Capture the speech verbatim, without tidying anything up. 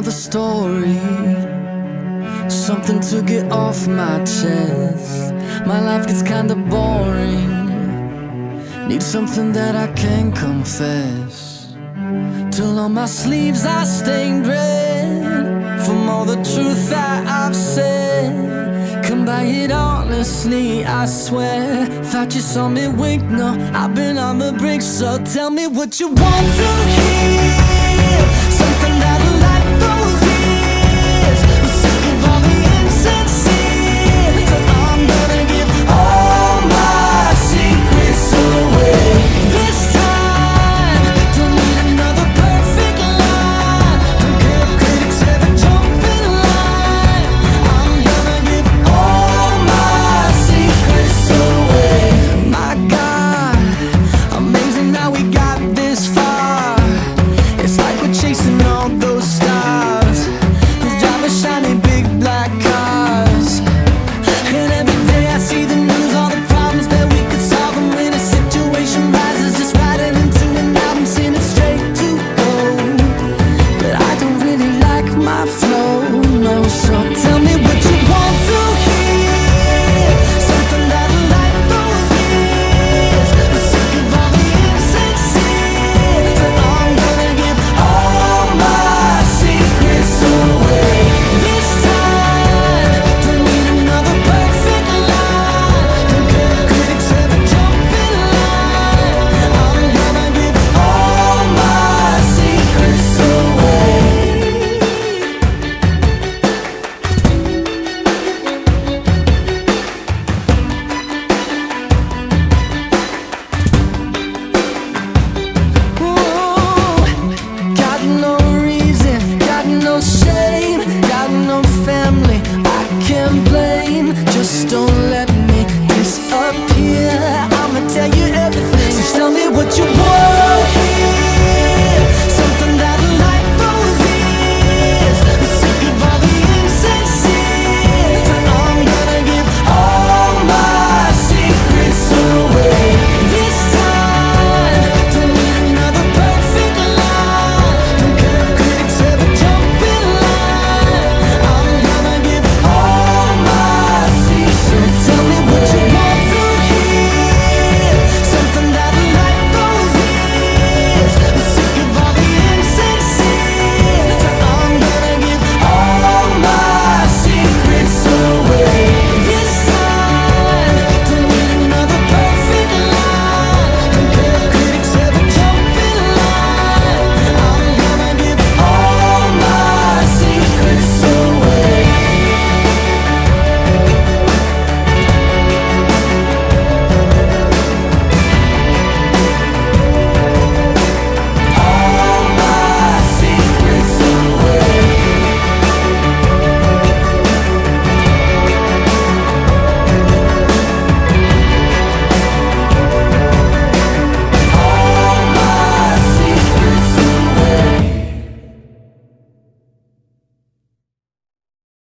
another story, something to get off my chest. My life gets kinda boring, need something that I can confess. Till on my sleeves are stained red from all the truth that I've said. Come by it honestly, I swear. Thought you saw me wink, no, I've been on the brink. So tell me what you want to hear, something that'll light those ears. I'm sick of all the insincere, so I'm gonna give all my secrets away. This time, don't need another perfect line. Don't care if critics ever jump in line. I'm gonna give all my secrets away. My God, amazing how we got this far. It's like we're chasing all those stars who drive a shiny big black cars. And every day I see the news, all the problems that we could solve. And when a situation rises, just writing into an album, sing it straight to go. But I don't really like my flow, no. So tell